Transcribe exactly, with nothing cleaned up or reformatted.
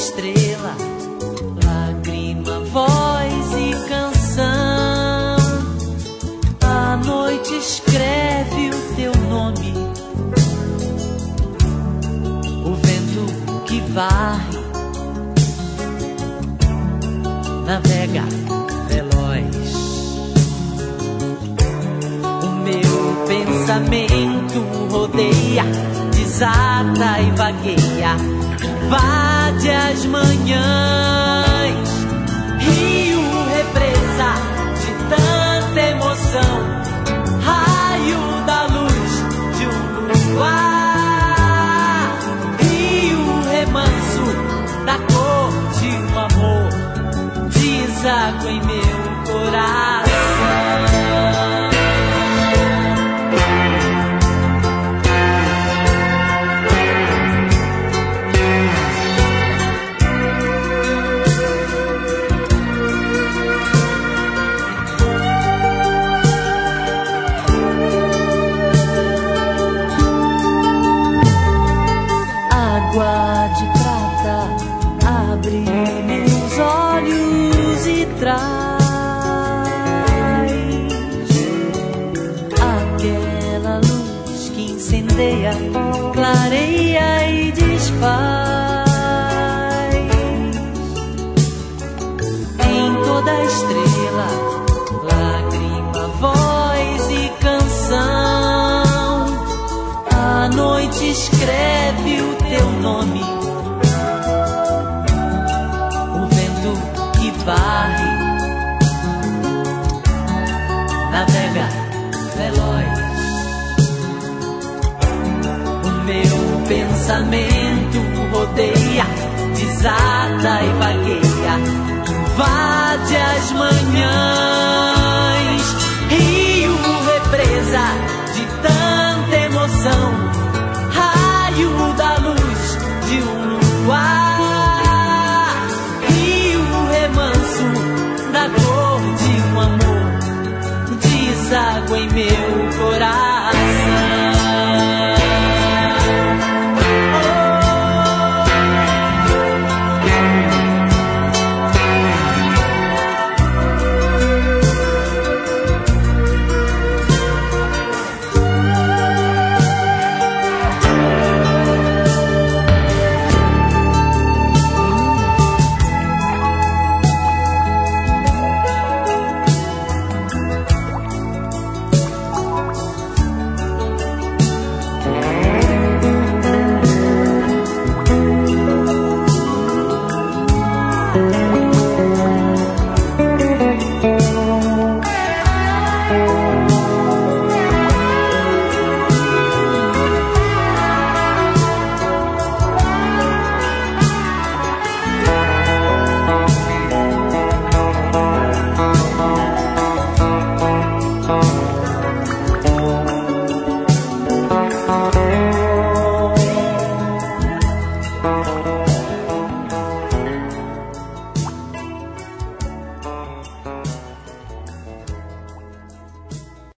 estrela, lágrima, voz e canção. A noite escreve o teu nome, o vento que varre navega veloz. O meu pensamento rodeia, desata e vagueia, invade as manhãs. Rio, represa de tanta emoção, raio da luz de um luar. Rio, remanso da cor de um amor, deságua em meu coração. Água de prata abre meus olhos e traz aquela luz que incendeia, clareia e desfaz. Em toda estrela, lágrima, voz e canção, a noite escreve o teu nome, o vento que varre navega veloz. O meu pensamento rodeia, desata e vagueia, invade as mãos.